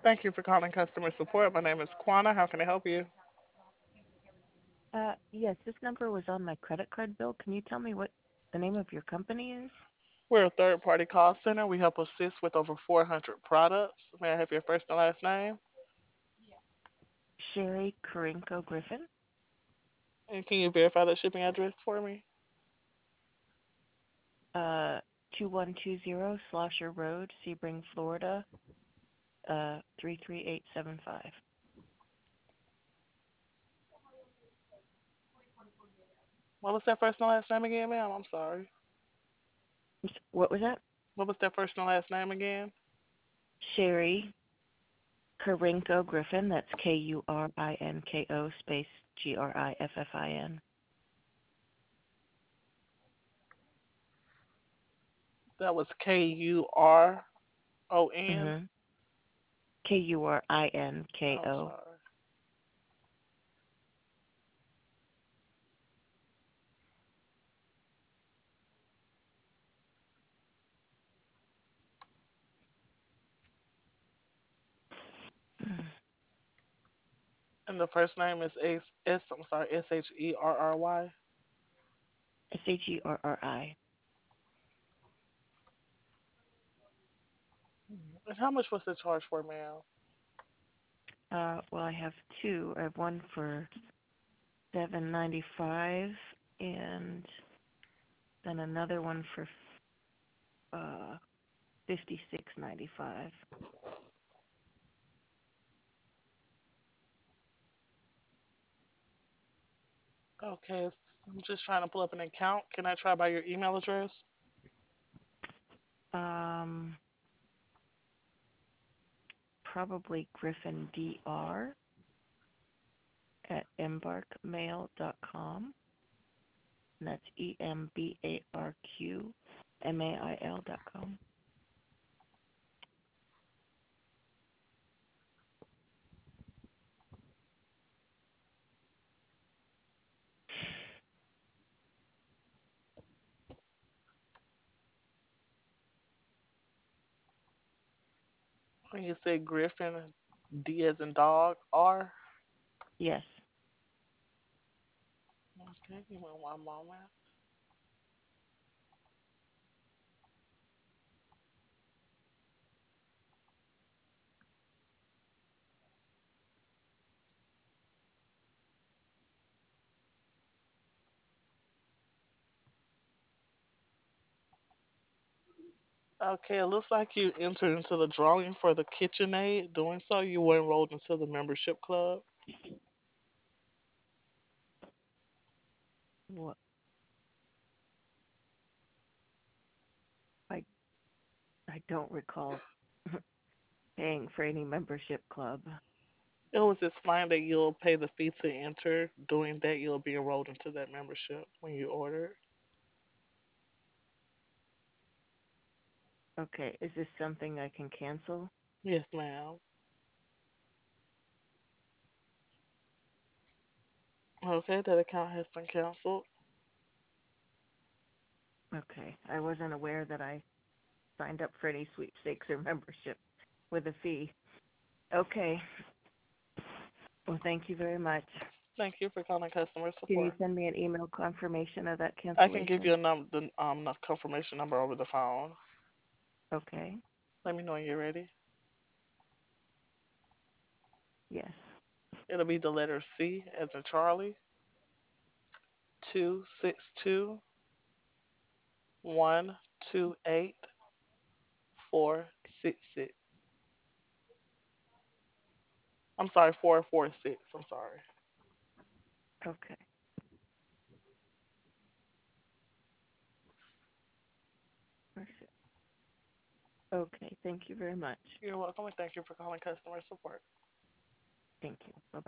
Thank you for calling customer support. My name is Quana. How can I help you? Yes, this number was on my credit card bill. Can you tell me what the name of your company is? We're a third party call center. We help assist with over 400 products. May I have your first and last name? Sherry Karinko Griffin. And can you verify the shipping address for me? Uh, 2120 Slosher Road, Sebring, Florida, 33875. What was that first and last name again, ma'am? I'm sorry. What was that? What was that first and last name again? Sherry Karinko Griffin. That's Kurinko space Griffin. That was Kuron. Mm-hmm. I'm Kurinko. sorry. And the first name is I'm sorry, Sherry. Sherri. And how much was the charge for, ma'am? Well, I have two. I have one for 795 and then another one for 56.95. Okay, I'm just trying to pull up an account. Can I try by your email address? Um, Probably Griffin Dr. at embarkmail.com. And that's EMBARQMAIL.com. And you said Griffin, D as in dog, R. Yes. Okay, give me one moment. Okay, it looks like you entered into the drawing for the KitchenAid. Doing so, you were enrolled into the membership club. What? I, I don't recall paying for any membership club. It was explained that you'll pay the fee to enter. Doing that, you'll be enrolled into that membership when you order. Okay, is this something I can cancel? Yes, ma'am. Okay, that account has been canceled. Okay, I wasn't aware that I signed up for any sweepstakes or membership with a fee. Okay, well, thank you very much. Thank you for calling customer Can you support. send me an email confirmation of that I can give you cancellation? the confirmation number over the phone. Okay, Let me know when you're ready. yes. It'll be the letter C as in Charlie, 262 128 466. I'm sorry, 446. I'm sorry. Okay. Perfect. Okay, thank you very much. You're welcome and thank you for calling customer support. Thank you. Bye-bye.